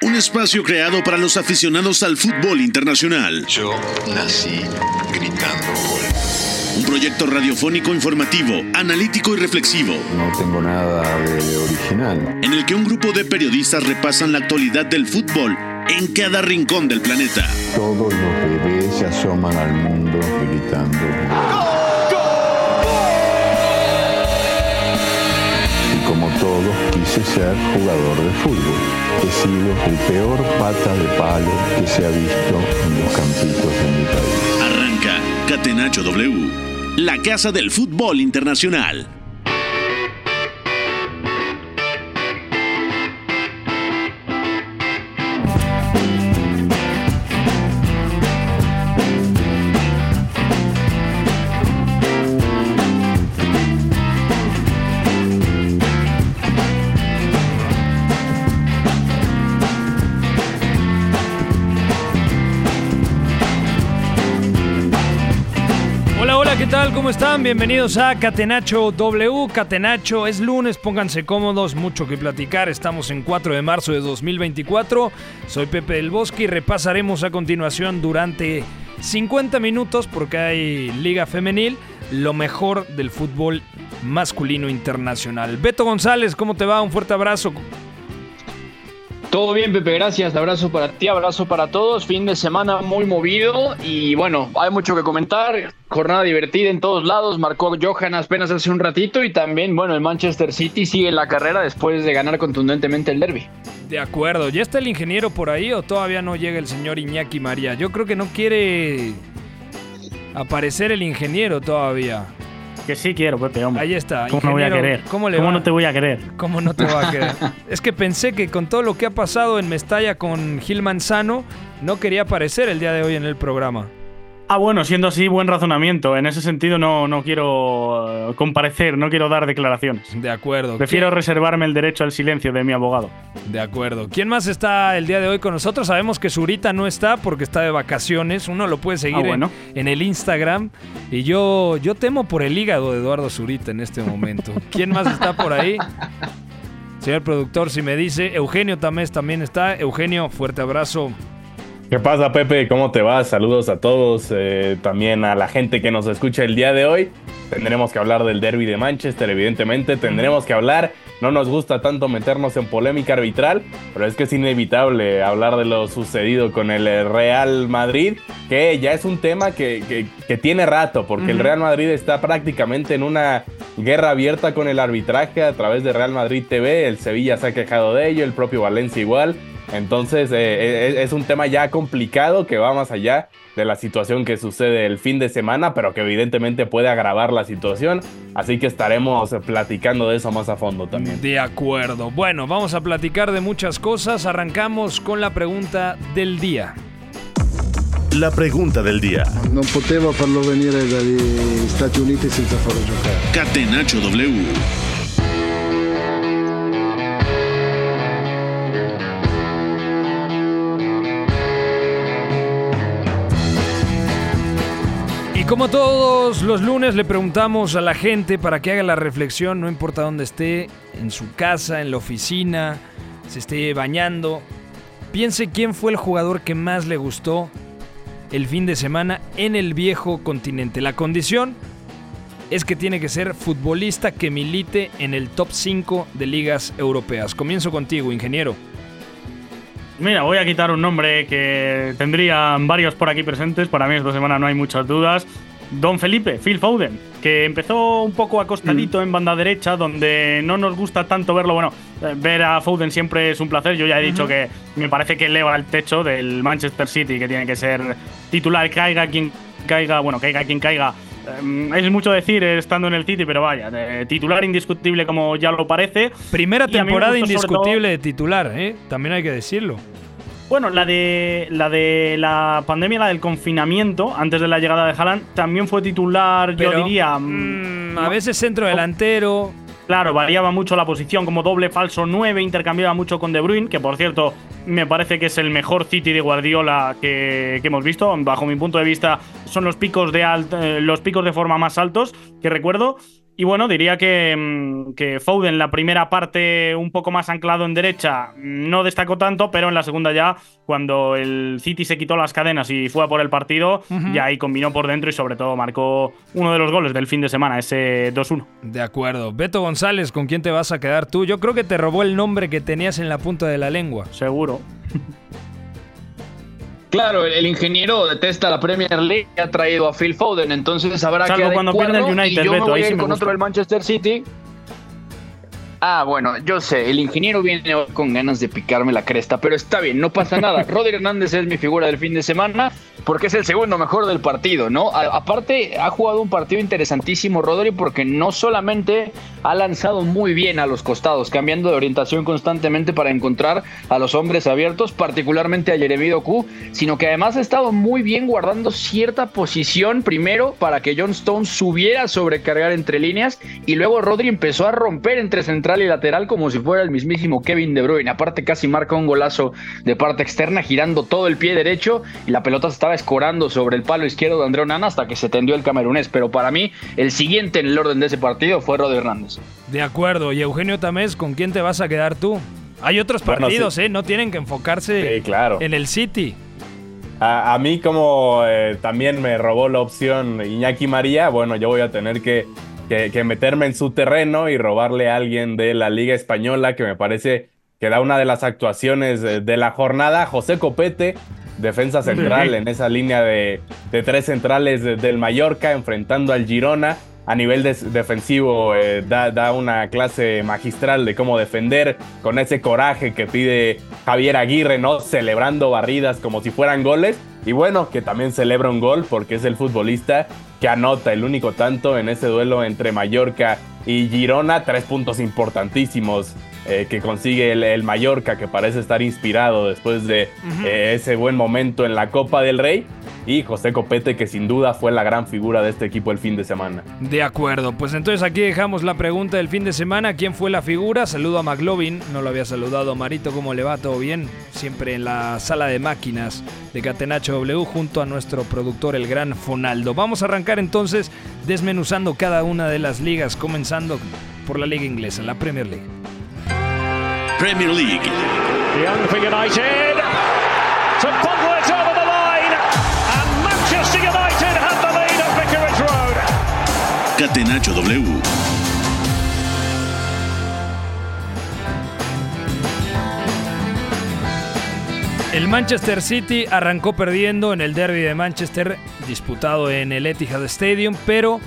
Un espacio creado para los aficionados al fútbol internacional. Yo nací gritando gol. Un proyecto radiofónico informativo, analítico y reflexivo. No tengo nada de original. En el que un grupo de periodistas repasan la actualidad del fútbol en cada rincón del planeta. Todos los bebés se asoman al mundo gritando gol. Como todos, quise ser jugador de fútbol. He sido el peor pata de palo que se ha visto en los campitos de mi país. Arranca Catenacho W, la casa del fútbol internacional. ¿Qué tal? ¿Cómo están? Bienvenidos a Catenacho W. Catenacho, es lunes, pónganse cómodos, mucho que platicar. Estamos en 4 de marzo de 2024. Soy Pepe del Bosque y repasaremos a continuación durante 50 minutos, porque hay Liga Femenil, lo mejor del fútbol masculino internacional. Beto González, ¿cómo te va? Un fuerte abrazo. Todo bien, Pepe, gracias. Abrazo para ti, abrazo para todos. Fin de semana muy movido y bueno, hay mucho que comentar. Jornada divertida en todos lados. Marcó Johan apenas hace un ratito y también, bueno, el Manchester City sigue la carrera después de ganar contundentemente el derbi. De acuerdo. ¿Ya está el ingeniero por ahí o todavía no llega el señor Iñaki María? Yo creo que no quiere aparecer el ingeniero todavía. Que sí quiero, Pepe, hombre. Ahí está. ¿Cómo no voy a querer? ¿Cómo no te voy a querer? ¿Cómo no te voy a querer? Es que pensé que con todo lo que ha pasado en Mestalla con Gil Manzano, no quería aparecer el día de hoy en el programa. Ah, bueno, siendo así, buen razonamiento. En ese sentido no quiero comparecer, no quiero dar declaraciones. De acuerdo. Prefiero reservarme el derecho al silencio de mi abogado. De acuerdo. ¿Quién más está el día de hoy con nosotros? Sabemos que Zurita no está porque está de vacaciones. Uno lo puede seguir en el Instagram. Y yo temo por el hígado de Eduardo Zurita en este momento. ¿Quién más está por ahí? Señor productor, si me dice. Eugenio Tamés también está. Eugenio, fuerte abrazo. ¿Qué pasa, Pepe? ¿Cómo te va? Saludos a todos, también a la gente que nos escucha el día de hoy. Tendremos que hablar del derbi de Manchester, evidentemente. Tendremos que hablar, no nos gusta tanto meternos en polémica arbitral, pero es que es inevitable hablar de lo sucedido con el Real Madrid, que ya es un tema que tiene rato, porque el Real Madrid está prácticamente en una guerra abierta con el arbitraje a través de Real Madrid TV. El Sevilla se ha quejado de ello, el propio Valencia igual. Entonces es un tema ya complicado que va más allá de la situación que sucede el fin de semana, pero que evidentemente puede agravar la situación, así que estaremos platicando de eso más a fondo también. De acuerdo. Bueno, vamos a platicar de muchas cosas. Arrancamos con la pregunta del día. La pregunta del día. Non potevo farlo venire dagli Stati Uniti senza farlo giocare. Catenacho W. Como todos los lunes le preguntamos a la gente para que haga la reflexión, no importa dónde esté, en su casa, en la oficina, se esté bañando. Piense quién fue el jugador que más le gustó el fin de semana en el viejo continente. La condición es que tiene que ser futbolista que milite en el top 5 de ligas europeas. Comienzo contigo, ingeniero. Mira, voy a quitar un nombre que tendrían varios por aquí presentes. Para mí esta semana no hay muchas dudas. Don Felipe, Phil Foden, que empezó un poco acostadito en banda derecha, donde no nos gusta tanto verlo. Bueno, ver a Foden siempre es un placer. Yo ya he dicho que me parece que eleva el techo del Manchester City, que tiene que ser titular, caiga quien caiga. Bueno, caiga quien caiga. Es mucho decir estando en el City, pero vaya, titular indiscutible como ya lo parece. Primera temporada indiscutible de titular, también hay que decirlo. Bueno, la de la pandemia, la del confinamiento, antes de la llegada de Haaland, también fue titular, pero, yo diría. A veces centro delantero. Claro, variaba mucho la posición, como doble falso 9, intercambiaba mucho con De Bruyne, que por cierto me parece que es el mejor City de Guardiola que hemos visto. Bajo mi punto de vista son los picos de forma más altos que recuerdo. Y bueno, diría que Foden, la primera parte un poco más anclado en derecha, no destacó tanto, pero en la segunda ya, cuando el City se quitó las cadenas y fue a por el partido, ya ahí combinó por dentro y sobre todo marcó uno de los goles del fin de semana, ese 2-1. De acuerdo. Beto González, ¿con quién te vas a quedar tú? Yo creo que te robó el nombre que tenías en la punta de la lengua. Seguro. Claro, el ingeniero detesta la Premier League, ha traído a Phil Foden, entonces habrá Salvo que cuando pierde el United, y yo Beto, me voy ahí a sí ir me con gusta. otro del Manchester City. Bueno, yo sé, el ingeniero viene hoy con ganas de picarme la cresta, pero está bien, no pasa nada. Rodri Hernández es mi figura del fin de semana porque es el segundo mejor del partido, ¿no? Aparte, ha jugado un partido interesantísimo Rodri porque no solamente ha lanzado muy bien a los costados, cambiando de orientación constantemente para encontrar a los hombres abiertos, particularmente a Jeremy Doku, sino que además ha estado muy bien guardando cierta posición primero para que John Stones subiera a sobrecargar entre líneas y luego Rodri empezó a romper entre central y lateral como si fuera el mismísimo Kevin De Bruyne. Aparte casi marca un golazo de parte externa girando todo el pie derecho y la pelota se estaba escorando sobre el palo izquierdo de André Onana hasta que se tendió el camerunés, pero para mí el siguiente en el orden de ese partido fue Rodri Hernández. De acuerdo. Y Eugenio Tamés, ¿con quién te vas a quedar tú? Hay otros partidos, sí. No tienen que enfocarse claro. en el City. A mí como también me robó la opción Iñaki María, bueno, yo voy a tener que meterme en su terreno y robarle a alguien de la Liga Española que me parece que da una de las actuaciones de la jornada. José Copete, defensa central en esa línea de tres centrales del Mallorca enfrentando al Girona. A nivel defensivo da una clase magistral de cómo defender con ese coraje que pide Javier Aguirre, ¿no? Celebrando barridas como si fueran goles. Y bueno, que también celebra un gol porque es el futbolista que anota el único tanto en ese duelo entre Mallorca y Girona. 3 puntos importantísimos que consigue el Mallorca, que parece estar inspirado después de ese buen momento en la Copa del Rey. Y José Copete, que sin duda fue la gran figura de este equipo el fin de semana. De acuerdo, pues entonces aquí dejamos la pregunta del fin de semana. ¿Quién fue la figura? Saludo a McLovin, no lo había saludado. Marito, ¿cómo le va? ¿Todo bien? Siempre en la sala de máquinas de Catenacho W junto a nuestro productor, el gran Fonaldo. Vamos a arrancar entonces desmenuzando cada una de las ligas, comenzando por la liga inglesa, la Premier League. Premier League. Young for United. To bundle it over the line. And Manchester United have the lead at Vicarage Road. Catenacho W. El Manchester City arrancó perdiendo en el derbi de Manchester, disputado en el Etihad Stadium, pero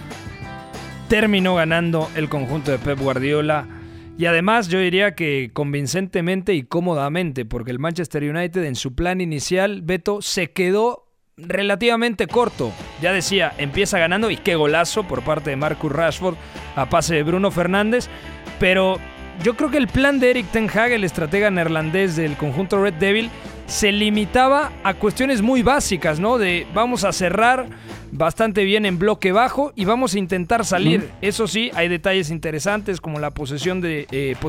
terminó ganando el conjunto de Pep Guardiola. Y además yo diría que convincentemente y cómodamente, porque el Manchester United en su plan inicial, Beto, se quedó relativamente corto. Ya decía, empieza ganando y qué golazo por parte de Marcus Rashford a pase de Bruno Fernández, pero yo creo que el plan de Erik ten Hag, el estratega neerlandés del conjunto Red Devil, se limitaba a cuestiones muy básicas, ¿no? De vamos a cerrar bastante bien en bloque bajo y vamos a intentar salir. Eso sí, hay detalles interesantes como la posición de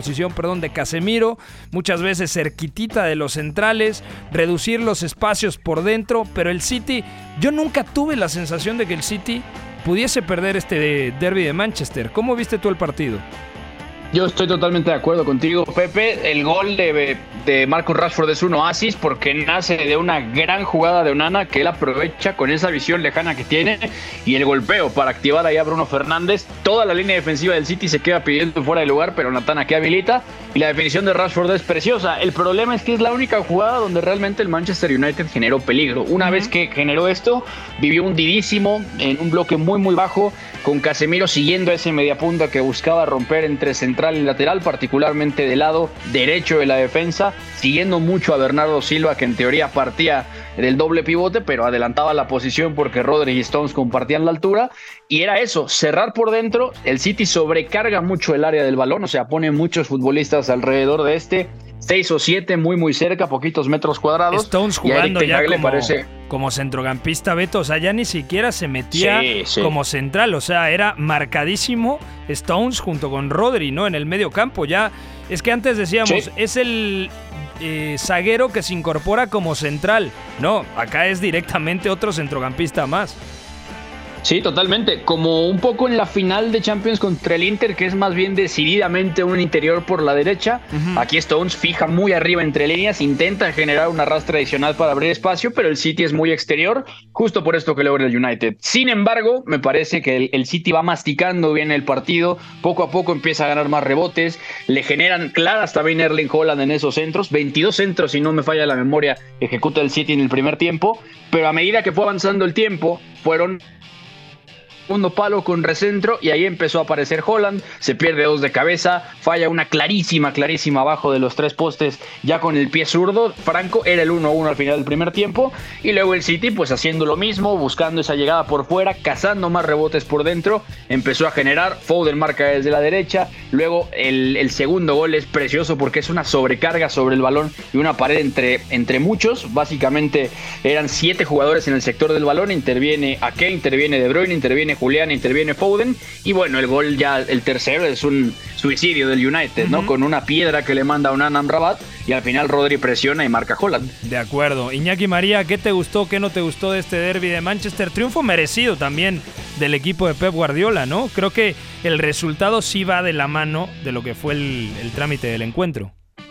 Casemiro, muchas veces cerquitita de los centrales, reducir los espacios por dentro, pero el City, yo nunca tuve la sensación de que el City pudiese perder este derbi de Manchester. ¿Cómo viste tú el partido? Yo estoy totalmente de acuerdo contigo, Pepe. El gol de Marcus Rashford es un oasis porque nace de una gran jugada de Onana que él aprovecha con esa visión lejana que tiene y el golpeo para activar ahí a Bruno Fernández. Toda la línea defensiva del City se queda pidiendo fuera de lugar, pero Natana que habilita y la definición de Rashford es preciosa. El problema es que es la única jugada donde realmente el Manchester United generó peligro. Una vez que generó esto, vivió hundidísimo en un bloque muy muy bajo, con Casemiro siguiendo ese mediapunta que buscaba romper entre central y lateral, particularmente del lado derecho de la defensa, siguiendo mucho a Bernardo Silva, que en teoría partía del doble pivote, pero adelantaba la posición porque Rodri y Stones compartían la altura, y era eso, cerrar por dentro. El City sobrecarga mucho el área del balón, o sea, pone muchos futbolistas alrededor de 6 o 7 muy cerca, poquitos metros cuadrados. Stones jugando ya parece como centrocampista, Beto, o sea, ya ni siquiera se metía como central, o sea, era marcadísimo Stones junto con Rodri, ¿no? En el medio campo, ya, es que antes decíamos, es el zaguero que se incorpora como central, no, acá es directamente otro centrocampista más. Sí, totalmente. Como un poco en la final de Champions contra el Inter, que es más bien decididamente un interior por la derecha. Aquí Stones fija muy arriba entre líneas, intenta generar un arrastre adicional para abrir espacio, pero el City es muy exterior, justo por esto que logra el United. Sin embargo, me parece que el City va masticando bien el partido, poco a poco empieza a ganar más rebotes, le generan claras también Erling Haaland en esos centros, 22 centros, si no me falla la memoria, ejecuta el City en el primer tiempo, pero a medida que fue avanzando el tiempo, fueron segundo palo con recentro y ahí empezó a aparecer Haaland, se pierde 2 de cabeza, falla una clarísima abajo de los 3 postes ya con el pie zurdo. Franco era el 1-1 al final del primer tiempo y luego el City pues haciendo lo mismo, buscando esa llegada por fuera, cazando más rebotes por dentro, empezó a generar, Foden marca desde la derecha, luego el segundo gol es precioso porque es una sobrecarga sobre el balón y una pared entre muchos, básicamente eran 7 jugadores en el sector del balón, interviene Ake, interviene De Bruyne, interviene Julián, interviene Foden y bueno, el gol ya, el tercero es un suicidio del United, ¿no? Con una piedra que le manda a un Amrabat y al final Rodri presiona y marca Haaland. De acuerdo. Iñaki María, ¿qué te gustó, qué no te gustó de este derbi de Manchester? Triunfo merecido también del equipo de Pep Guardiola, ¿no? Creo que el resultado sí va de la mano de lo que fue el trámite del encuentro.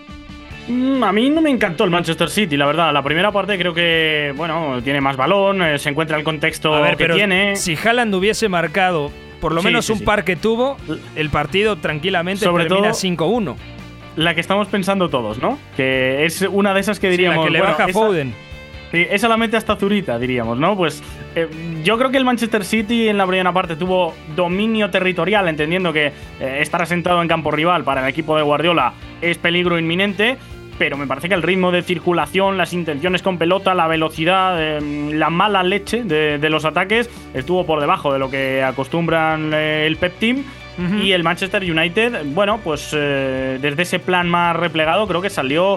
A mí no me encantó el Manchester City, la verdad. La primera parte creo que, bueno, tiene más balón, se encuentra el contexto que tiene. Si Haaland hubiese marcado por lo menos un par que tuvo, el partido tranquilamente termina 5-1. La que estamos pensando todos, ¿no? Que es una de esas que diríamos... la que le baja a Foden. Sí, esa la mete hasta Zurita, diríamos, ¿no? Pues yo creo que el Manchester City en la primera parte tuvo dominio territorial, entendiendo que estar asentado en campo rival para el equipo de Guardiola es peligro inminente, pero me parece que el ritmo de circulación, las intenciones con pelota, la velocidad, la mala leche de los ataques estuvo por debajo de lo que acostumbran el Pep Team. Y el Manchester United, bueno, pues desde ese plan más replegado creo que salió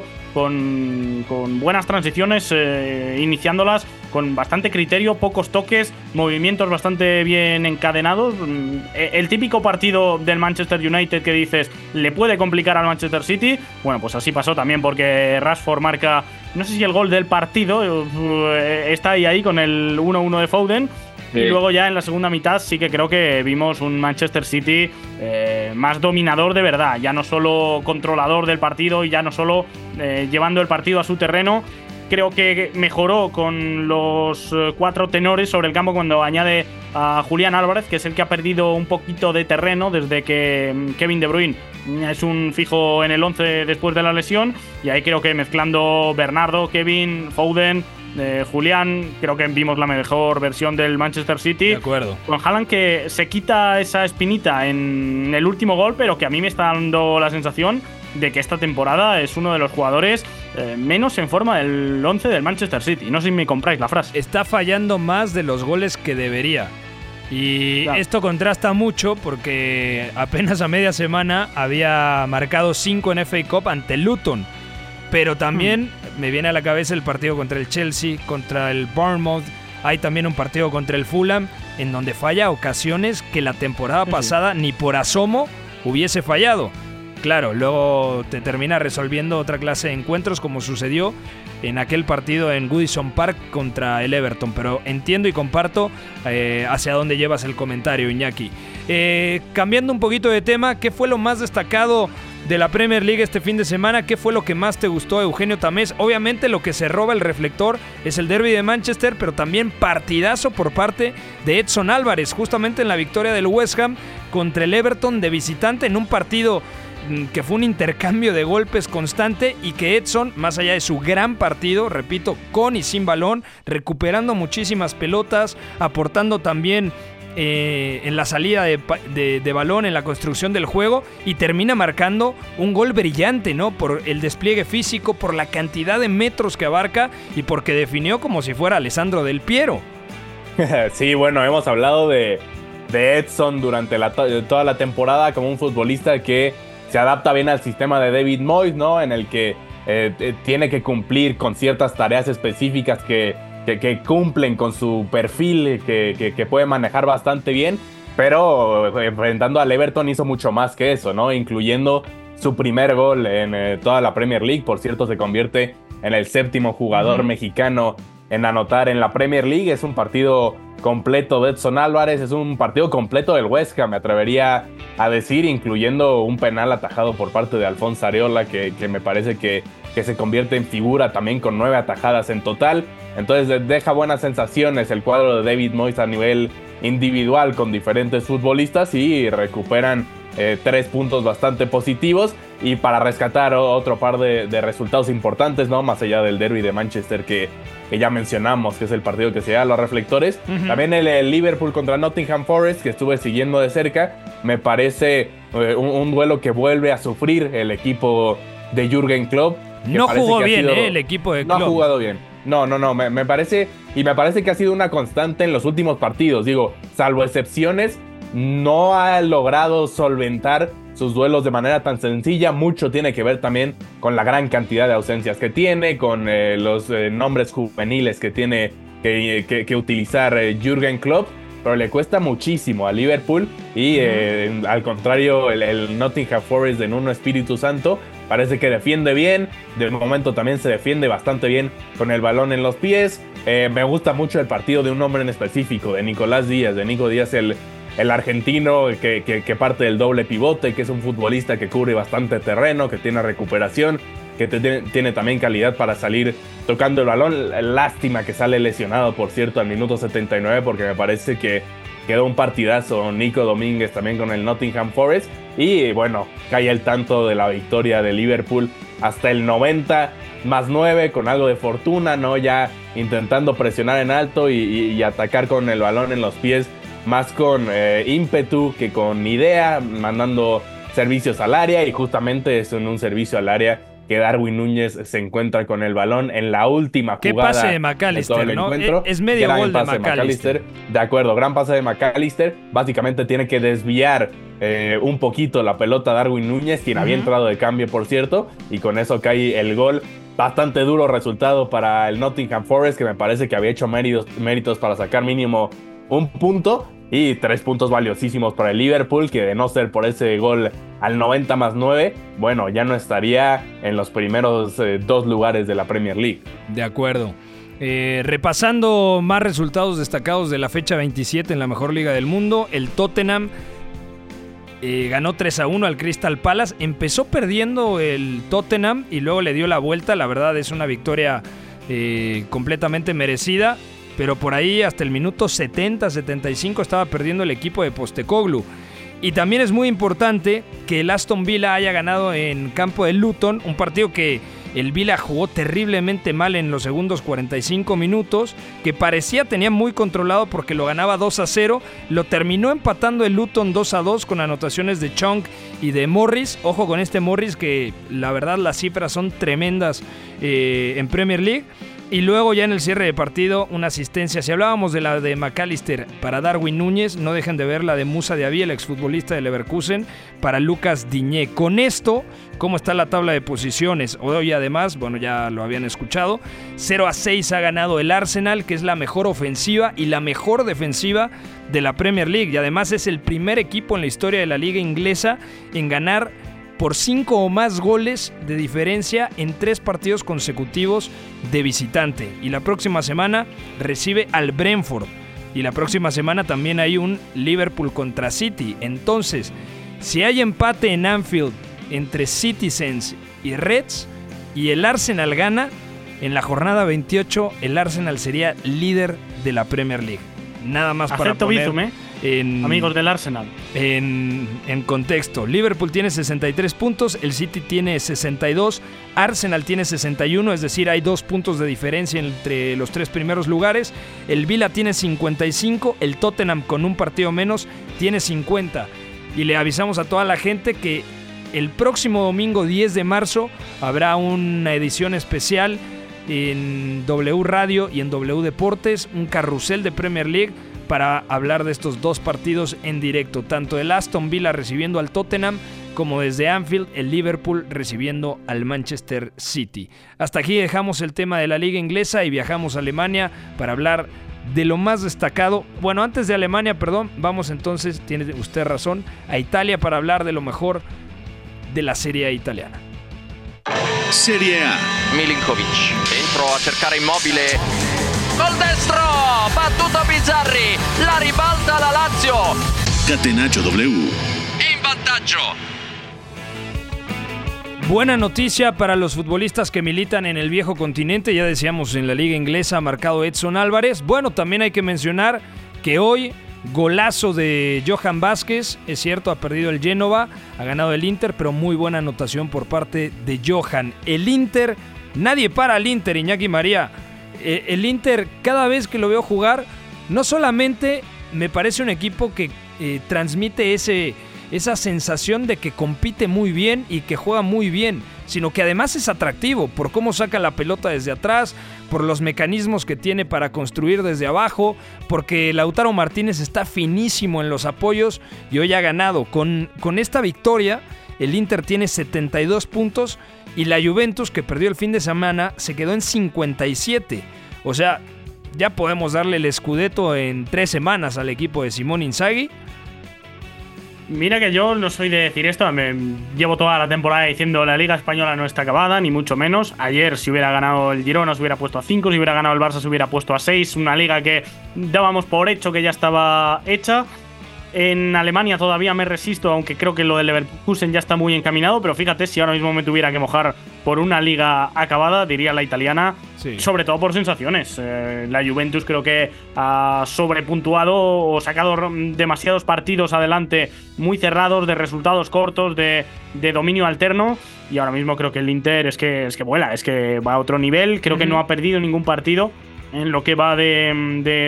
con buenas transiciones, iniciándolas con bastante criterio, pocos toques, movimientos bastante bien encadenados. El típico partido del Manchester United que dices, ¿le puede complicar al Manchester City? Bueno, pues así pasó también porque Rashford marca, no sé si el gol del partido, está ahí con el 1-1 de Foden. Y luego ya en la segunda mitad sí que creo que vimos un Manchester City más dominador de verdad, ya no solo controlador del partido y ya no solo llevando el partido a su terreno. Creo que mejoró con los 4 tenores sobre el campo cuando añade a Julián Álvarez, que es el que ha perdido un poquito de terreno desde que Kevin De Bruyne es un fijo en el 11 después de la lesión. Y ahí creo que mezclando Bernardo, Kevin, Foden, Julián, creo que vimos la mejor versión del Manchester City. De acuerdo. Con Haaland que se quita esa espinita en el último gol, pero que a mí me está dando la sensación de que esta temporada es uno de los jugadores menos en forma del 11 del Manchester City. No sé si me compráis la frase. Está fallando más de los goles que debería. Y claro, esto contrasta mucho porque apenas a media semana había marcado 5 en FA Cup ante Luton. Pero también me viene a la cabeza el partido contra el Chelsea, contra el Bournemouth. Hay también un partido contra el Fulham en donde falla ocasiones que la temporada pasada ni por asomo hubiese fallado. Claro, luego te termina resolviendo otra clase de encuentros como sucedió en aquel partido en Goodison Park contra el Everton. Pero entiendo y comparto hacia dónde llevas el comentario, Iñaki. Cambiando un poquito de tema, ¿qué fue lo más destacado de la Premier League este fin de semana? ¿Qué fue lo que más te gustó, Eugenio Tamés? Obviamente lo que se roba el reflector es el derbi de Manchester, pero también partidazo por parte de Edson Álvarez, justamente en la victoria del West Ham contra el Everton de visitante en un partido que fue un intercambio de golpes constante y que Edson, más allá de su gran partido, repito, con y sin balón, recuperando muchísimas pelotas, aportando también en la salida de balón, en la construcción del juego, y termina marcando un gol brillante, ¿no? Por el despliegue físico, por la cantidad de metros que abarca y porque definió como si fuera Alessandro Del Piero. Sí, bueno, hemos hablado de Edson durante toda la temporada como un futbolista que se adapta bien al sistema de David Moyes, ¿no? En el que tiene que cumplir con ciertas tareas específicas que cumplen con su perfil, que puede manejar bastante bien, pero enfrentando al Everton hizo mucho más que eso, ¿no? Incluyendo su primer gol en toda la Premier League. Por cierto, se convierte en el 7º jugador mexicano en anotar en la Premier League. Es un partido completo de Edson Álvarez, es un partido completo del West Ham, me atrevería a decir, incluyendo un penal atajado por parte de Alphonse Areola, que me parece que se convierte en figura también con 9 atajadas en total. Entonces deja buenas sensaciones el cuadro de David Moyes a nivel individual con diferentes futbolistas y recuperan 3 puntos bastante positivos. Y para rescatar otro par de resultados importantes, ¿no? Más allá del derby de Manchester que ya mencionamos, que es el partido que se da a los reflectores. También el Liverpool contra Nottingham Forest, que estuve siguiendo de cerca. Me parece un duelo que vuelve a sufrir el equipo de Jürgen Klopp. No jugó bien, el equipo de Klopp. No ha jugado bien. No, me parece que ha sido una constante en los últimos partidos. Digo, salvo excepciones, no ha logrado solventar sus duelos de manera tan sencilla. Mucho tiene que ver también con la gran cantidad de ausencias que tiene, con los nombres juveniles que tiene que utilizar Jürgen Klopp, pero le cuesta muchísimo a Liverpool y al contrario el Nottingham Forest de Nuno Espíritu Santo parece que defiende bien. De momento también se defiende bastante bien con el balón en los pies. Me gusta mucho el partido de un hombre en específico, de Nicolás Díaz, de Nico Díaz, el argentino que parte del doble pivote, que es un futbolista que cubre bastante terreno, que tiene recuperación, que tiene también calidad para salir tocando el balón. Lástima que sale lesionado, por cierto, al minuto 79, porque me parece que quedó un partidazo Nico Domínguez también con el Nottingham Forest. Y bueno, cae el tanto de la victoria de Liverpool hasta el 90 más 9 con algo de fortuna, ¿no? Ya intentando presionar en alto y atacar con el balón en los pies, más con ímpetu que con idea, mandando servicios al área. Y justamente es en un servicio al área que Darwin Núñez se encuentra con el balón en la última jugada. Qué pase de McAllister, ¿no? Es medio gol de McAllister. De acuerdo, gran pase de McAllister. Básicamente tiene que desviar un poquito la pelota a Darwin Núñez, quien había entrado de cambio, por cierto, y con eso cae el gol. Bastante duro resultado para el Nottingham Forest, que me parece que había hecho méritos para sacar mínimo un punto. Y 3 puntos valiosísimos para el Liverpool, que de no ser por ese gol al 90 más 9, bueno, ya no estaría en los primeros 2 lugares de la Premier League. De acuerdo. Repasando más resultados destacados de la fecha 27 en la mejor liga del mundo, el Tottenham ganó 3-1 al Crystal Palace. Empezó perdiendo el Tottenham y luego le dio la vuelta. La verdad es una victoria completamente merecida. Pero por ahí hasta el minuto 70-75 estaba perdiendo el equipo de Postecoglou. Y también es muy importante que el Aston Villa haya ganado en campo de Luton, un partido que el Villa jugó terriblemente mal en los segundos 45 minutos, que parecía tenía muy controlado porque lo ganaba 2-0, lo terminó empatando el Luton 2-2 con anotaciones de Chong y de Morris. Ojo con este Morris, que la verdad las cifras son tremendas en Premier League. Y luego ya en el cierre de partido, una asistencia. Si hablábamos de la de McAllister para Darwin Núñez, no dejen de ver la de Moussa Diaby, el exfutbolista de Leverkusen, para Lucas Digne. Con esto, ¿cómo está la tabla de posiciones? Hoy además, bueno, ya lo habían escuchado, 0-6 ha ganado el Arsenal, que es la mejor ofensiva y la mejor defensiva de la Premier League. Y además es el primer equipo en la historia de la liga inglesa en ganar por 5 o más goles de diferencia en 3 partidos consecutivos de visitante. Y la próxima semana recibe al Brentford. Y la próxima semana también hay un Liverpool contra City. Entonces, si hay empate en Anfield entre Citizens y Reds y el Arsenal gana, en la jornada 28 el Arsenal sería líder de la Premier League. Nada más para poner amigos del Arsenal en contexto. Liverpool tiene 63 puntos, el City tiene 62, Arsenal tiene 61, es decir, hay 2 puntos de diferencia entre los 3 primeros lugares. El Villa tiene 55, el Tottenham con un partido menos tiene 50. Y le avisamos a toda la gente que el próximo domingo 10 de marzo habrá una edición especial en W Radio y en W Deportes, un carrusel de Premier League para hablar de estos 2 partidos en directo, tanto el Aston Villa recibiendo al Tottenham como desde Anfield el Liverpool recibiendo al Manchester City. Hasta aquí dejamos el tema de la liga inglesa y viajamos a Alemania para hablar de lo más destacado. Bueno, antes de Alemania, vamos entonces, tiene usted razón, a Italia para hablar de lo mejor de la Serie A italiana. Serie A. Milinkovic, dentro a cercare Immobile. col destro, battuto Bizzarri, la ribalta la Lazio. Catenaccio W. In vantaggio. Buena noticia para los futbolistas que militan en el viejo continente. Ya decíamos, en la liga inglesa ha marcado Edson Álvarez. Bueno, también hay que mencionar que hoy golazo de Johan Vázquez. Es cierto, ha perdido el Génova, ha ganado el Inter, pero muy buena anotación por parte de Johan. El Inter, nadie para al Inter, Iñaki María. El Inter, cada vez que lo veo jugar, no solamente me parece un equipo que transmite esa sensación de que compite muy bien y que juega muy bien, sino que además es atractivo por cómo saca la pelota desde atrás, por los mecanismos que tiene para construir desde abajo, porque Lautaro Martínez está finísimo en los apoyos y hoy ha ganado. Con esta victoria, el Inter tiene 72 puntos y la Juventus, que perdió el fin de semana, se quedó en 57. O sea, ya podemos darle el Scudetto en 3 semanas al equipo de Simone Inzaghi. Mira que yo no soy de decir esto, me llevo toda la temporada diciendo la Liga Española no está acabada, ni mucho menos. Ayer, si hubiera ganado el Girona, se hubiera puesto a 5, si hubiera ganado el Barça, se hubiera puesto a 6. Una liga que dábamos por hecho que ya estaba hecha. En Alemania todavía me resisto, aunque creo que lo del Leverkusen ya está muy encaminado, pero fíjate, si ahora mismo me tuviera que mojar por una liga acabada, diría la italiana, sí. Sobre todo por sensaciones. La Juventus creo que ha sobrepuntuado o sacado demasiados partidos adelante muy cerrados, de resultados cortos, de dominio alterno, y ahora mismo creo que el Inter es que vuela, es que va a otro nivel. Creo que no ha perdido ningún partido en lo que va de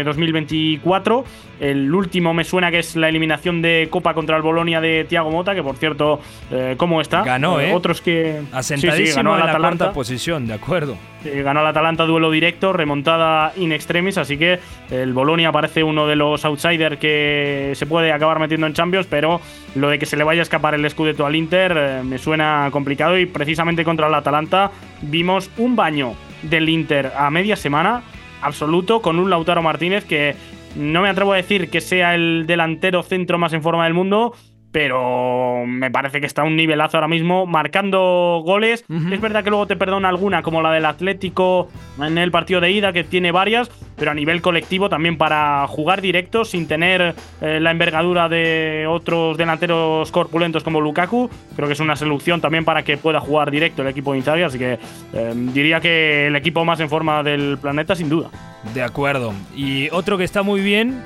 2024. El último me suena que es la eliminación de Copa contra el Bolonia de Thiago Motta, que por cierto, ¿cómo está? Ganó, Otros que... asentadísimo, sí, ganó en la cuarta posición, de acuerdo. Ganó al Atalanta, duelo directo, remontada in extremis, así que el Bolonia parece uno de los outsiders que se puede acabar metiendo en Champions, pero lo de que se le vaya a escapar el Scudetto al Inter me suena complicado, y precisamente contra el Atalanta vimos un baño del Inter a media semana absoluto, con un Lautaro Martínez que no me atrevo a decir que sea el delantero centro más en forma del mundo, pero me parece que está a un nivelazo ahora mismo, marcando goles. Es verdad que luego te perdona alguna, como la del Atlético en el partido de ida, que tiene varias, pero a nivel colectivo también para jugar directo sin tener la envergadura de otros delanteros corpulentos como Lukaku. Creo que es una solución también para que pueda jugar directo el equipo de Inzaghi, así que diría que el equipo más en forma del planeta sin duda. De acuerdo. Y otro que está muy bien,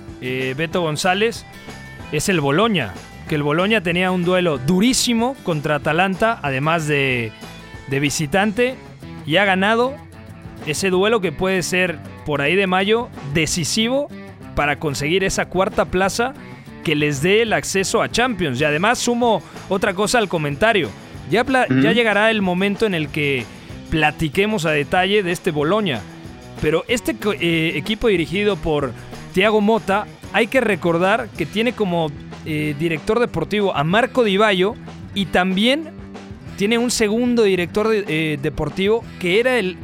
Beto González, es el Bologna. Que el Bologna tenía un duelo durísimo contra Atalanta, además de visitante, y ha ganado ese duelo que puede ser por ahí de mayo decisivo para conseguir esa cuarta plaza que les dé el acceso a Champions. Y además sumo otra cosa al comentario. Ya llegará el momento en el que platiquemos a detalle de este Bologna, pero este equipo dirigido por Thiago Motta, hay que recordar que tiene como director deportivo a Marco Di Vaio, y también tiene un segundo director deportivo que era el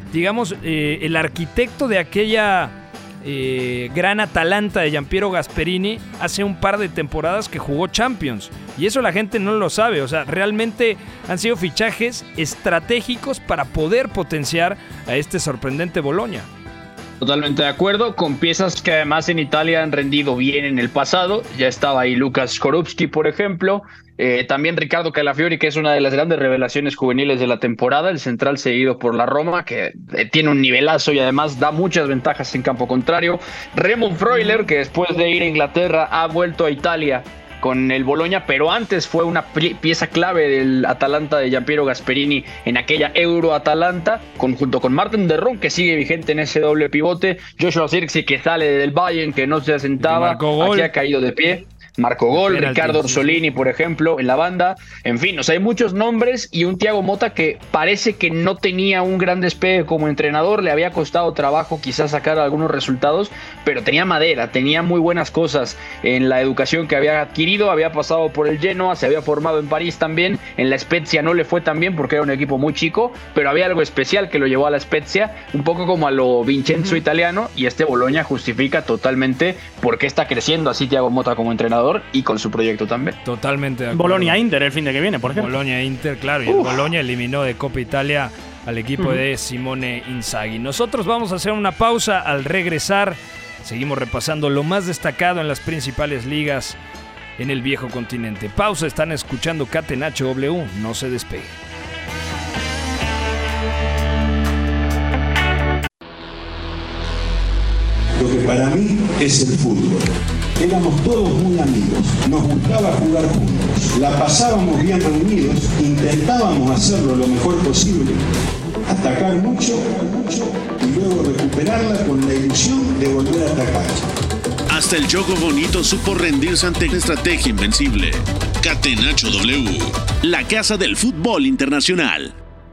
arquitecto de aquella gran Atalanta de Giampiero Gasperini hace un par de temporadas, que jugó Champions, y eso la gente no lo sabe. O sea, realmente han sido fichajes estratégicos para poder potenciar a este sorprendente Bologna. Totalmente de acuerdo, con piezas que además en Italia han rendido bien en el pasado. Ya estaba ahí Lucas Skorupski, por ejemplo. También Ricardo Calafiori, que es una de las grandes revelaciones juveniles de la temporada, el central seguido por la Roma, que tiene un nivelazo y además da muchas ventajas en campo contrario. Raymond Freuler, que después de ir a Inglaterra ha vuelto a Italia con el Bologna, pero antes fue una pieza clave del Atalanta de Giampiero Gasperini en aquella Euro-Atalanta, junto con Martin de Roon, que sigue vigente en ese doble pivote, Joshua Zirkzee, que sale del Bayern, que no se asentaba, aquí ha caído de pie. Marco Gol, Ricardo Orsolini, por ejemplo, en la banda. En fin, o sea, hay muchos nombres, y un Thiago Motta que parece que no tenía un gran despegue como entrenador. Le había costado trabajo quizás sacar algunos resultados, pero tenía madera, tenía muy buenas cosas en la educación que había adquirido. Había pasado por el Genoa, se había formado en París también. En la Spezia no le fue tan bien porque era un equipo muy chico, pero había algo especial que lo llevó a la Spezia, un poco como a lo Vincenzo italiano, y este Bologna justifica totalmente por qué está creciendo así Thiago Motta como entrenador y con su proyecto también. Totalmente de acuerdo. Bologna-Inter el fin de que viene, por ejemplo. Bologna-Inter, claro, y el Bologna eliminó de Copa Italia al equipo de Simone Inzaghi. Nosotros vamos a hacer una pausa. Al regresar, seguimos repasando lo más destacado en las principales ligas en el viejo continente. Pausa, están escuchando Catenaccio W, no se despegue. Lo que para mí es el fútbol. Éramos todos muy amigos, nos gustaba jugar juntos, la pasábamos bien reunidos, intentábamos hacerlo lo mejor posible, atacar mucho y luego recuperarla con la ilusión de volver a atacar. Hasta el Yogo Bonito supo rendirse ante una estrategia invencible. Catenaccio W, la casa del fútbol internacional.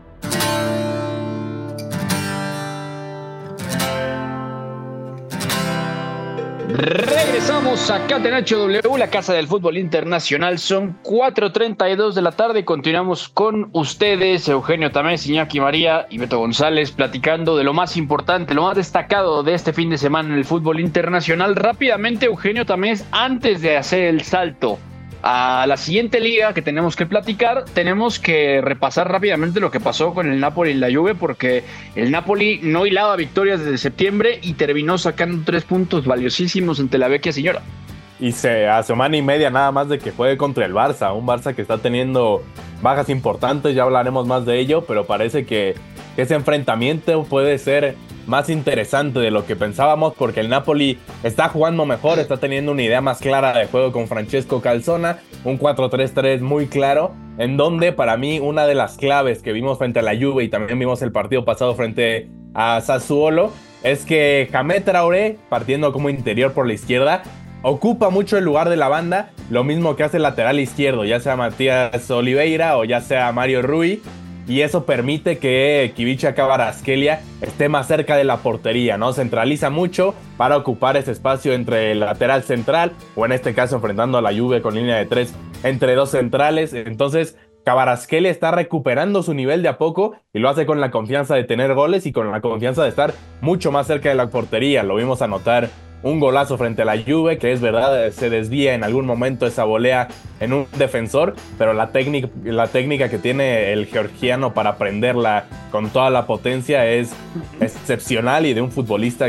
Regresamos a Catenaccio W, la casa del fútbol internacional. Son 4:32 de la tarde y continuamos con ustedes, Eugenio Tamés, Iñaki María y Beto González, platicando de lo más importante, lo más destacado de este fin de semana en el fútbol internacional. Rápidamente, Eugenio Tamés, antes de hacer el salto a la siguiente liga que tenemos que platicar, tenemos que repasar rápidamente lo que pasó con el Napoli y la Juve, porque el Napoli no hilaba victorias desde septiembre y terminó sacando 3 puntos valiosísimos ante la vecchia señora. Y a semana y media nada más de que juegue contra el Barça, un Barça que está teniendo bajas importantes, ya hablaremos más de ello, pero parece que ese enfrentamiento puede ser más interesante de lo que pensábamos, porque el Napoli está jugando mejor, está teniendo una idea más clara de juego con Francesco Calzona, un 4-3-3 muy claro, en donde para mí una de las claves que vimos frente a la Juve y también vimos el partido pasado frente a Sassuolo es que James Traoré, partiendo como interior por la izquierda, ocupa mucho el lugar de la banda, lo mismo que hace el lateral izquierdo, ya sea Matías Oliveira o ya sea Mario Rui, y eso permite que Ivica Kvaratskhelia esté más cerca de la portería, ¿no? Centraliza mucho para ocupar ese espacio entre el lateral central, o en este caso enfrentando a la Juve con línea de 3 entre 2 centrales. Entonces Kvaratskhelia está recuperando su nivel de a poco y lo hace con la confianza de tener goles y con la confianza de estar mucho más cerca de la portería. Lo vimos anotar un golazo frente a la Juve, que es verdad, se desvía en algún momento esa volea en un defensor, pero la técnica que tiene el georgiano para prenderla con toda la potencia es excepcional y de un futbolista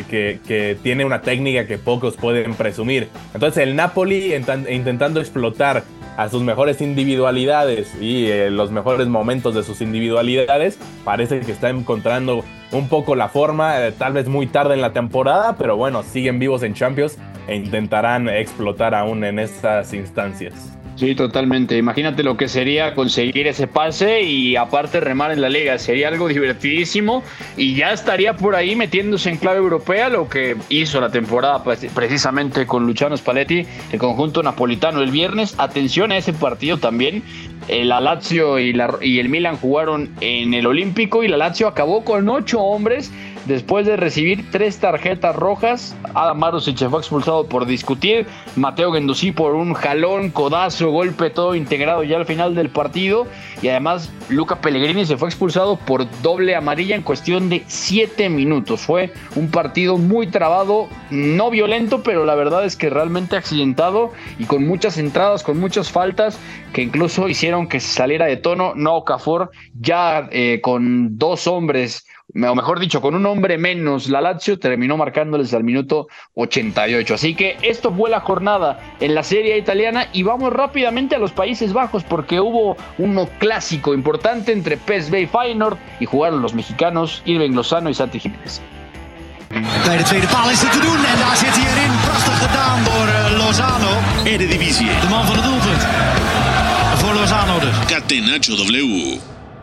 que tiene una técnica que pocos pueden presumir. Entonces el Napoli intentando explotar a sus mejores individualidades y los mejores momentos de sus individualidades, parece que está encontrando un poco la forma, tal vez muy tarde en la temporada, pero bueno, siguen vivos en Champions e intentarán explotar aún en estas instancias. Sí, totalmente. Imagínate lo que sería conseguir ese pase y aparte remar en la liga. Sería algo divertidísimo y ya estaría por ahí metiéndose en clave europea, lo que hizo la temporada precisamente con Luciano Spalletti, el conjunto napolitano. El viernes, atención a ese partido también. La Lazio y el Milan jugaron en el Olímpico y la Lazio acabó con 8 hombres después de recibir 3 tarjetas rojas. Adam Marusic fue expulsado por discutir, Matteo Guendouzi por un jalón, codazo, golpe, todo integrado ya al final del partido, y además Luca Pellegrini se fue expulsado por doble amarilla en cuestión de 7 minutos. Fue un partido muy trabado, no violento, pero la verdad es que realmente accidentado y con muchas entradas, con muchas faltas que incluso hicieron que se saliera de tono. No, Okafor ya con 2 hombres, o mejor dicho, con un hombre menos, la Lazio terminó marcándoles al minuto 88. Así que esto fue la jornada en la Serie A italiana y vamos rápidamente a los Países Bajos porque hubo uno clásico importante entre PSV y Feyenoord y jugaron los mexicanos Irving Lozano y Santi Jiménez. Bij de tweede paal is het te doen en daar zit hij erin. Prachtig gedaan door Lozano. Eredivisie. De man van het doelpunt. Voor Lozano dus. Catenaccio W.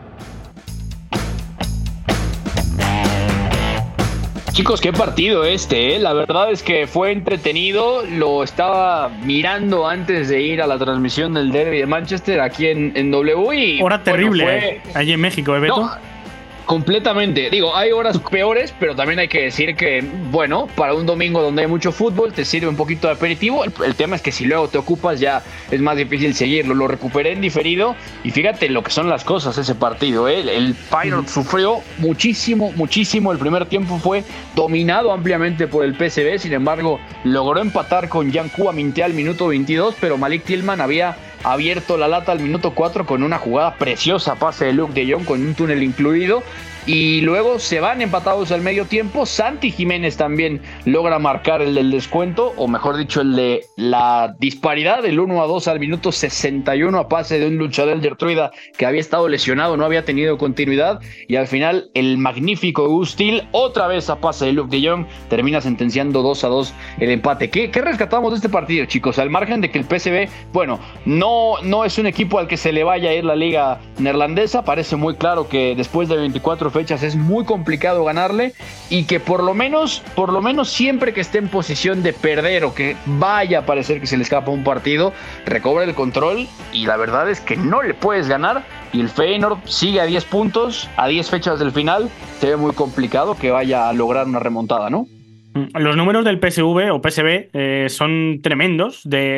Chicos, qué partido este, ¿eh? La verdad es que fue entretenido. Lo estaba mirando antes de ir a la transmisión del Derby de Manchester aquí en W. Y, hora terrible, allí en México, ¿eh, Beto? No, completamente. Digo, hay horas peores, pero también hay que decir que, bueno, para un domingo donde hay mucho fútbol, te sirve un poquito de aperitivo. El tema es que si luego te ocupas ya es más difícil seguirlo. Lo recuperé en diferido y fíjate lo que son las cosas ese partido, ¿eh? El Feyenoord sufrió muchísimo. El primer tiempo fue dominado ampliamente por el PSV. Sin embargo, logró empatar con Jan Kuba Minté al minuto 22, pero Malik Tillman había abierto la lata al minuto 4 con una jugada preciosa, pase de Luuk de Jong con un túnel incluido. Y luego se van empatados al medio tiempo. Santi Jiménez también logra marcar el del descuento, o mejor dicho, el de la disparidad, el 1-2 al minuto 61 a pase de un luchador de Artruida que había estado lesionado, no había tenido continuidad, y al final el magnífico Gustil, otra vez a pase de Luuk de Jong, termina sentenciando 2-2 el empate. ¿Qué rescatamos de este partido, chicos? Al margen de que el PSV, bueno, no es un equipo al que se le vaya a ir la liga neerlandesa, parece muy claro que después de 24 fechas es muy complicado ganarle, y que por lo menos siempre que esté en posición de perder o que vaya a parecer que se le escapa un partido, recobra el control, y la verdad es que no le puedes ganar, y el Feyenoord sigue a 10 puntos, a 10 fechas del final. Se ve muy complicado que vaya a lograr una remontada, ¿no? Los números del PSV o PSV son tremendos. De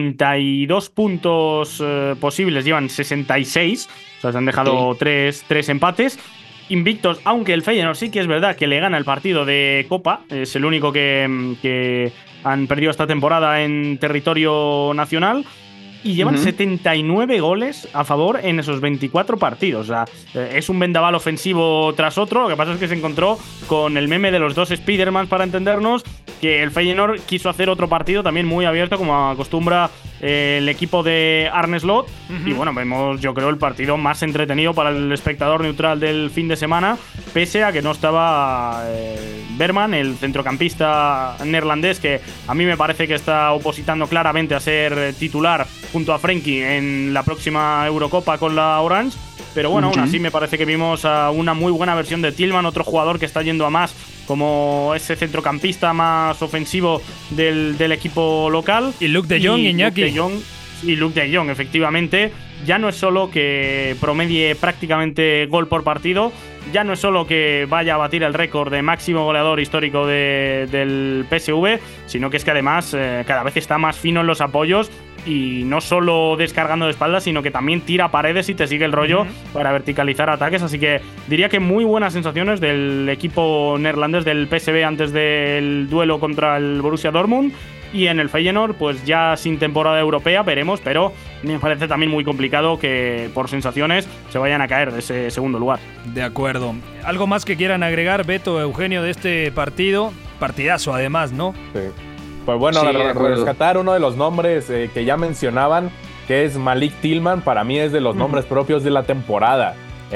72 puntos posibles llevan 66, o sea, se han dejado tres empates. Invictos, aunque el Feyenoord sí que es verdad que le gana el partido de Copa, es el único que han perdido esta temporada en territorio nacional, y llevan 79 goles a favor en esos 24 partidos. O sea, es un vendaval ofensivo tras otro. Lo que pasa es que se encontró con el meme de los dos Spidermans, para entendernos, que el Feyenoord quiso hacer otro partido también muy abierto, como acostumbra el equipo de Arne Slot. Y bueno, vemos, yo creo, el partido más entretenido para el espectador neutral del fin de semana, pese a que no estaba Berman, el centrocampista neerlandés, que a mí me parece que está opositando claramente a ser titular junto a Frenkie en la próxima Eurocopa con la Orange. Pero bueno, aún así me parece que vimos a una muy buena versión de Tillman, otro jugador que está yendo a más como ese centrocampista más ofensivo del equipo local. Y Luuk de Jong, Iñaki. Luuk de Jong, efectivamente. Ya no es solo que promedie prácticamente gol por partido, ya no es solo que vaya a batir el récord de máximo goleador histórico del PSV, sino que es que además cada vez está más fino en los apoyos, y no solo descargando de espaldas, sino que también tira paredes y te sigue el rollo para verticalizar ataques. Así que diría que muy buenas sensaciones del equipo neerlandés del PSV antes del duelo contra el Borussia Dortmund. Y en el Feyenoord, pues ya sin temporada europea, veremos, pero me parece también muy complicado que por sensaciones se vayan a caer de ese segundo lugar. De acuerdo. ¿Algo más que quieran agregar, Beto, Eugenio, de este partido? Partidazo además, ¿no? Sí. Pues bueno, rescatar uno de los nombres que ya mencionaban, que es Malik Tillman. Para mí es de los nombres propios de la temporada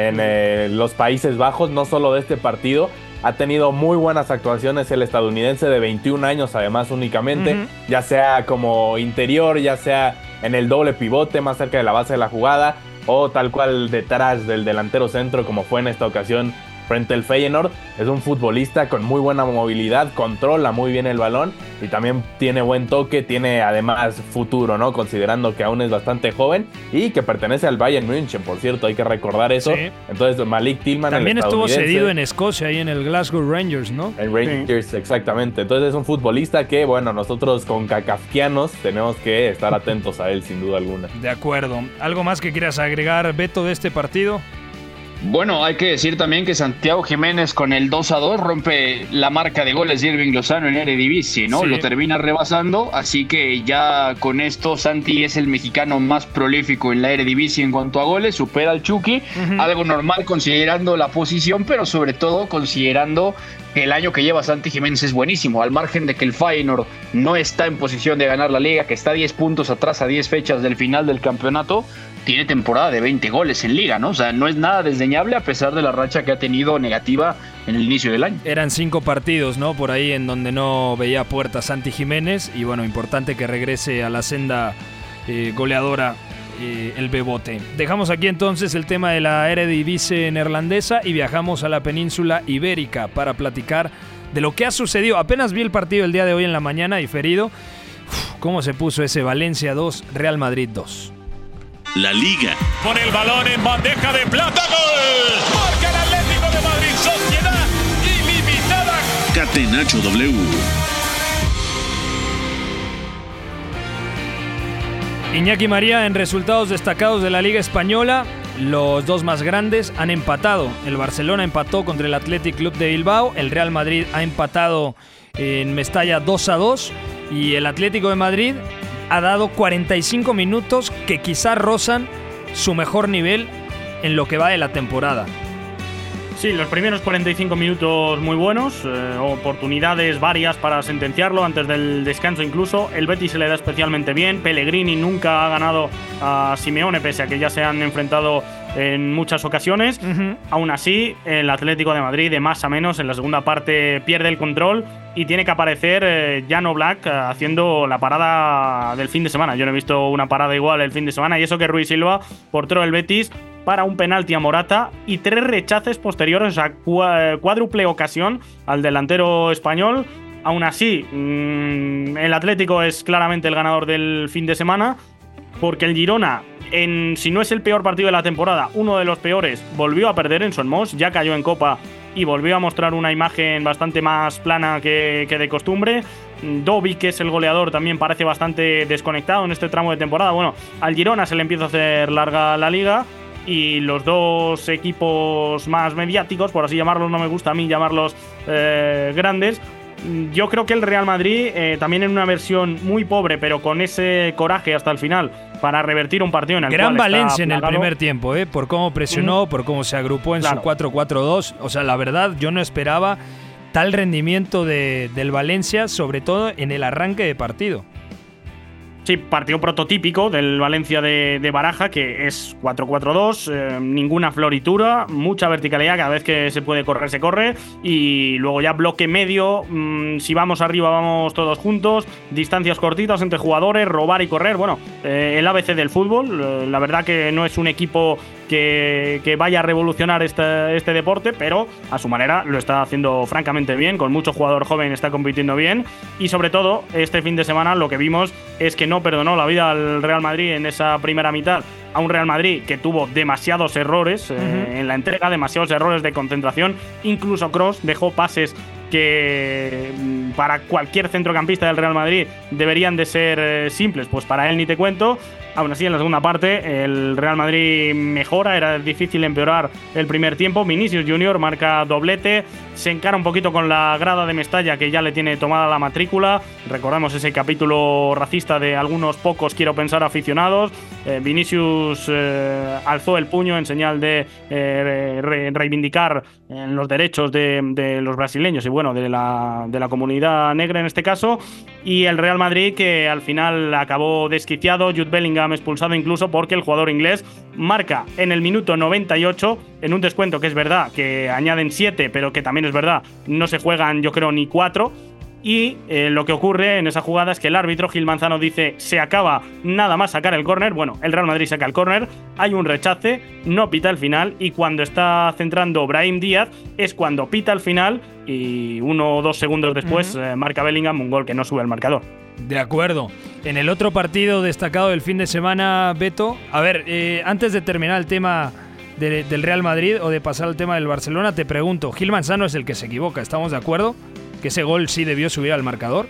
en los Países Bajos, no solo de este partido. Ha tenido muy buenas actuaciones el estadounidense de 21 años, además, únicamente, ya sea como interior, ya sea en el doble pivote más cerca de la base de la jugada, o tal cual detrás del delantero centro, como fue en esta ocasión frente al Feyenoord. Es un futbolista con muy buena movilidad, controla muy bien el balón y también tiene buen toque, tiene además futuro, ¿no? Considerando que aún es bastante joven y que pertenece al Bayern München, por cierto, hay que recordar eso. Sí. Entonces, Malik Tillman, también estuvo cedido en Escocia, ahí en el Glasgow Rangers, ¿no? En Rangers, exactamente. Entonces es un futbolista que, bueno, nosotros con cacafquianos tenemos que estar atentos a él, sin duda alguna. De acuerdo. ¿Algo más que quieras agregar, Beto, de este partido? Bueno, hay que decir también que Santiago Jiménez con el 2-2 rompe la marca de goles de Irving Lozano en Eredivisie, ¿no? Sí. Lo termina rebasando, así que ya con esto Santi es el mexicano más prolífico en la Eredivisie en cuanto a goles, supera al Chucky, algo normal considerando la posición, pero sobre todo considerando que el año que lleva Santi Jiménez es buenísimo, al margen de que el Feyenoord no está en posición de ganar la liga, que está 10 puntos atrás a 10 fechas del final del campeonato. Tiene temporada de 20 goles en liga, ¿no? O sea, no es nada desdeñable a pesar de la racha que ha tenido negativa en el inicio del año. Eran 5 partidos, ¿no? Por ahí en donde no veía puerta Santi Jiménez. Y bueno, importante que regrese a la senda goleadora el Bebote. Dejamos aquí entonces el tema de la Eredivisie neerlandesa y viajamos a la península ibérica para platicar de lo que ha sucedido. Apenas vi el partido el día de hoy en la mañana, diferido. ¿Cómo se puso ese Valencia 2, Real Madrid 2? La Liga. Con el balón en bandeja de plata, ¡gol! Marca el Atlético de Madrid, sociedad ilimitada. Catenacho W. Iñaki María, en resultados destacados de la Liga Española, los dos más grandes han empatado. El Barcelona empató contra el Athletic Club de Bilbao, el Real Madrid ha empatado en Mestalla 2-2 y el Atlético de Madrid ha dado 45 minutos que quizás rozan su mejor nivel en lo que va de la temporada. Sí, los primeros 45 minutos muy buenos, oportunidades varias para sentenciarlo antes del descanso incluso. El Betis se le da especialmente bien. Pellegrini nunca ha ganado a Simeone, pese a que ya se han enfrentado en muchas ocasiones. Aún así, el Atlético de Madrid, de más a menos, en la segunda parte pierde el control y tiene que aparecer Jan Oblak haciendo la parada del fin de semana. Yo no he visto una parada igual el fin de semana, y eso que Rui Silva, portero del Betis, para un penalti a Morata y 3 rechaces posteriores, o sea, cuádruple ocasión al delantero español. Aún así, el Atlético es claramente el ganador del fin de semana, porque el Girona, si no es el peor partido de la temporada, uno de los peores, volvió a perder en Son Moix, ya cayó en Copa y volvió a mostrar una imagen bastante más plana que de costumbre. Dovi, que es el goleador, también parece bastante desconectado en este tramo de temporada. Bueno, al Girona se le empieza a hacer larga la liga, y los dos equipos más mediáticos, por así llamarlos, no me gusta a mí llamarlos grandes. Yo creo que el Real Madrid, también en una versión muy pobre, pero con ese coraje hasta el final para revertir un partido en el Gran cual Valencia está en el primer tiempo, por cómo presionó, por cómo se agrupó en su 4-4-2. O sea, la verdad, yo no esperaba tal rendimiento del Valencia, sobre todo en el arranque de partido. Sí, partido prototípico del Valencia de Baraja, que es 4-4-2, ninguna floritura, mucha verticalidad, cada vez que se puede correr se corre, y luego ya bloque medio, si vamos arriba vamos todos juntos, distancias cortitas entre jugadores, robar y correr. Bueno, el ABC del fútbol. La verdad que no es un equipo que vaya a revolucionar este deporte, pero a su manera lo está haciendo francamente bien, con mucho jugador joven, está compitiendo bien, y sobre todo este fin de semana lo que vimos es que no perdonó la vida al Real Madrid en esa primera mitad, a un Real Madrid que tuvo demasiados errores en la entrega, demasiados errores de concentración. Incluso Kroos dejó pases que para cualquier centrocampista del Real Madrid deberían de ser simples, pues para él ni te cuento. Aún así, en la segunda parte, el Real Madrid mejora, era difícil empeorar el primer tiempo. Vinicius Junior marca doblete, se encara un poquito con la grada de Mestalla, que ya le tiene tomada la matrícula. Recordamos ese capítulo racista de algunos pocos, quiero pensar, aficionados. Vinicius alzó el puño en señal de reivindicar los derechos de los brasileños y bueno, de la comunidad negra en este caso. Y el Real Madrid, que al final acabó desquiciado. Jude Bellingham expulsado incluso, porque el jugador inglés marca en el minuto 98, en un descuento que es verdad que añaden 7, pero que también es verdad no se juegan, yo creo, ni 4. Y lo que ocurre en esa jugada es que el árbitro Gil Manzano dice: se acaba nada más sacar el córner. Bueno, el Real Madrid saca el córner, hay un rechace, no pita el final, y cuando está centrando Brahim Díaz es cuando pita el final, y 1 o 2 segundos después marca Bellingham un gol que no sube el marcador. De acuerdo. En el otro partido destacado del fin de semana, Beto, a ver, antes de terminar el tema del Real Madrid o de pasar al tema del Barcelona, te pregunto, Gil Manzano es el que se equivoca, ¿estamos de acuerdo? ¿Que ese gol sí debió subir al marcador?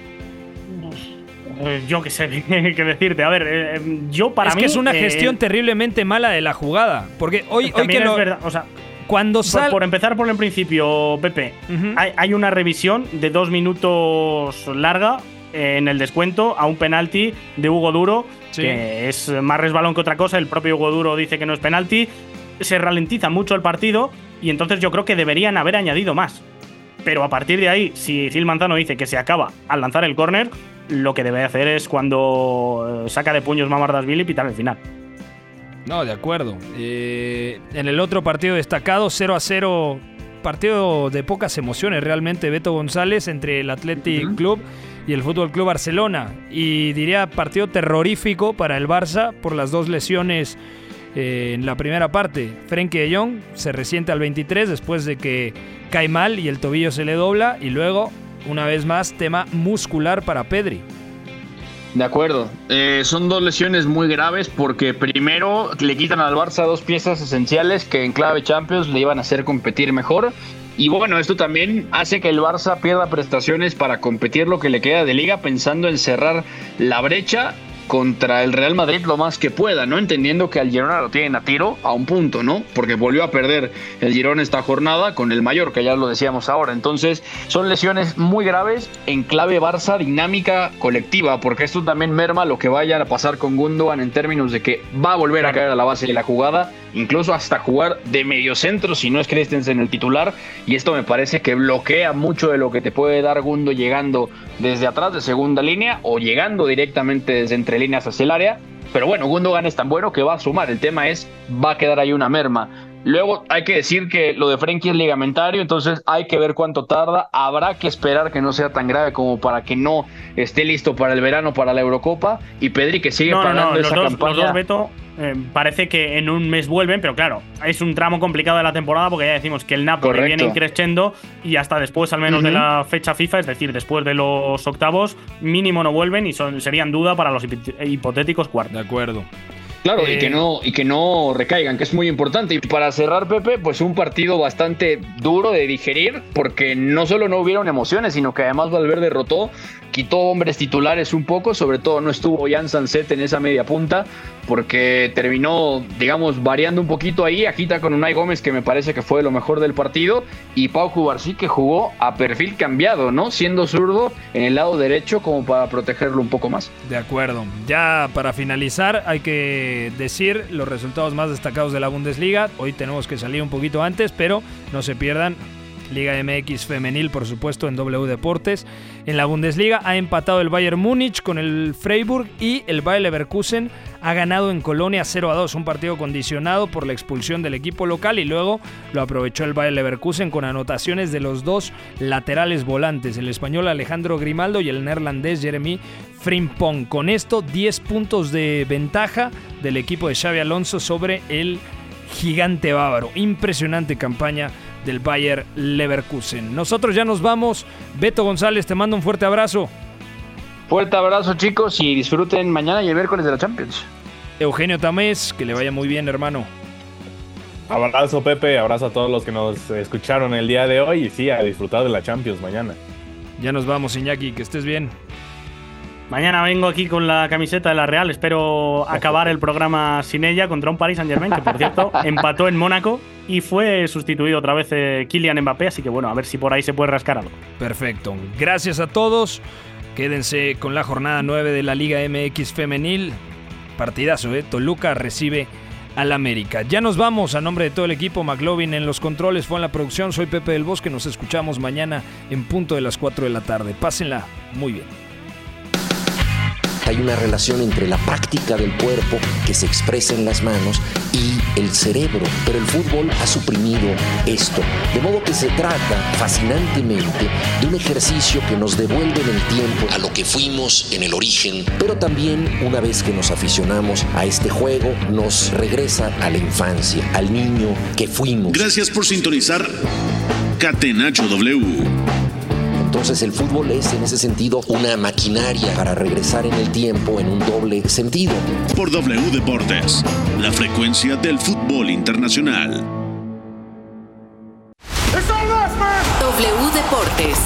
Yo qué sé qué decirte. A ver, yo para mí... Es que es una gestión terriblemente mala de la jugada, porque hoy que es verdad, o sea, cuando por empezar por el principio, Pepe, hay una revisión de 2 minutos larga en el descuento a un penalti de Hugo Duro, que es más resbalón que otra cosa. El propio Hugo Duro dice que no es penalti. Se ralentiza mucho el partido y entonces yo creo que deberían haber añadido más. Pero a partir de ahí, si Gil Manzano dice que se acaba al lanzar el córner, lo que debe hacer es, cuando saca de puños Mamardashvili, pitar el final. No, de acuerdo. En el otro partido destacado, 0-0, partido de pocas emociones realmente, Beto González, entre el Athletic Club y el Fútbol Club Barcelona. Y diría partido terrorífico para el Barça por las 2 lesiones en la primera parte. Frenkie de Jong se resiente al 23 después de que cae mal y el tobillo se le dobla, y luego, una vez más, tema muscular para Pedri. De acuerdo, son 2 lesiones muy graves, porque primero le quitan al Barça 2 piezas esenciales que en clave Champions le iban a hacer competir mejor, y bueno, esto también hace que el Barça pierda prestaciones para competir lo que le queda de liga, pensando en cerrar la brecha. contra el Real Madrid lo más que pueda, ¿no? Entendiendo que al Girona lo tienen a tiro, a un punto, ¿no? Porque volvió a perder el Girona esta jornada con el Mallorca, ya lo decíamos ahora. Entonces, son lesiones muy graves en clave Barça, dinámica colectiva, porque esto también merma lo que vaya a pasar con Gundogan en términos de que va a volver a caer a la base de la jugada, incluso hasta jugar de mediocentro si no es Christensen el titular, y esto me parece que bloquea mucho de lo que te puede dar Gundo llegando desde atrás de segunda línea o llegando directamente desde entre líneas hacia el área. Pero bueno, Gundogan es tan bueno que va a sumar. El tema es, va a quedar ahí una merma. Luego hay que decir que lo de Frenkie es ligamentario, entonces hay que ver cuánto tarda. Habrá que esperar que no sea tan grave como para que no esté listo para el verano, para la Eurocopa. Y Pedri, que sigue pagando esa campaña. Los dos, Beto, parece que en un mes vuelven, pero claro, es un tramo complicado de la temporada porque ya decimos que el Napoli viene increciendo y hasta después al menos de la fecha FIFA, es decir, después de los octavos, mínimo no vuelven y serían duda para los hipotéticos cuartos. De acuerdo. Claro, y que no recaigan, que es muy importante. Y para cerrar, Pepe, pues un partido bastante duro de digerir, porque no solo no hubieron emociones, sino que además Valverde derrotó, quitó hombres titulares un poco, sobre todo no estuvo Jan Sanset en esa media punta, porque terminó, digamos, variando un poquito ahí, agita con Unai Gómez, que me parece que fue lo mejor del partido, y Pau Cubarsí, que jugó a perfil cambiado, ¿no? Siendo zurdo en el lado derecho como para protegerlo un poco más. De acuerdo. Ya para finalizar, hay que decir los resultados más destacados de la Bundesliga. Hoy tenemos que salir un poquito antes, pero no se pierdan Liga MX femenil, por supuesto, en W Deportes. En la Bundesliga ha empatado el Bayern Múnich con el Freiburg y el Bayer Leverkusen ha ganado en Colonia 0-2, un partido condicionado por la expulsión del equipo local, y luego lo aprovechó el Bayer Leverkusen con anotaciones de los dos laterales volantes, el español Alejandro Grimaldo y el neerlandés Jeremy Frimpong. Con esto, 10 puntos de ventaja del equipo de Xabi Alonso sobre el gigante bávaro. Impresionante campaña del Bayer Leverkusen. Nosotros ya nos vamos. Beto González, te mando un fuerte abrazo. Fuerte abrazo, chicos, y disfruten mañana y el miércoles de la Champions. Eugenio Tamés, que le vaya muy bien, hermano. Abrazo, Pepe, abrazo a todos los que nos escucharon el día de hoy, y sí, a disfrutar de la Champions mañana. Ya nos vamos, Iñaki, que estés bien. Mañana vengo aquí con la camiseta de la Real. Espero acabar el programa sin ella contra un Paris Saint-Germain, que por cierto empató en Mónaco y fue sustituido otra vez Kylian Mbappé. Así que bueno, a ver si por ahí se puede rascar algo. Perfecto. Gracias a todos. Quédense con la jornada 9 de la Liga MX femenil. Partidazo, Toluca recibe al América. Ya nos vamos. A nombre de todo el equipo, McLovin en los controles, fue en la producción. Soy Pepe del Bosque. Nos escuchamos mañana en punto de las 4 de la tarde. Pásenla muy bien. Hay una relación entre la práctica del cuerpo que se expresa en las manos y el cerebro, pero el fútbol ha suprimido esto, de modo que se trata fascinantemente de un ejercicio que nos devuelve en el tiempo a lo que fuimos en el origen, pero también una vez que nos aficionamos a este juego nos regresa a la infancia, al niño que fuimos. Gracias por sintonizar Catenacho W. Entonces el fútbol es en ese sentido una maquinaria para regresar en el tiempo en un doble sentido. Por W Deportes, la frecuencia del fútbol internacional. W Deportes.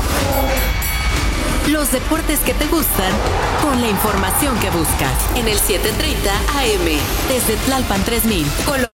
Los deportes que te gustan con la información que buscas. En el 730 AM, desde Tlalpan 3000.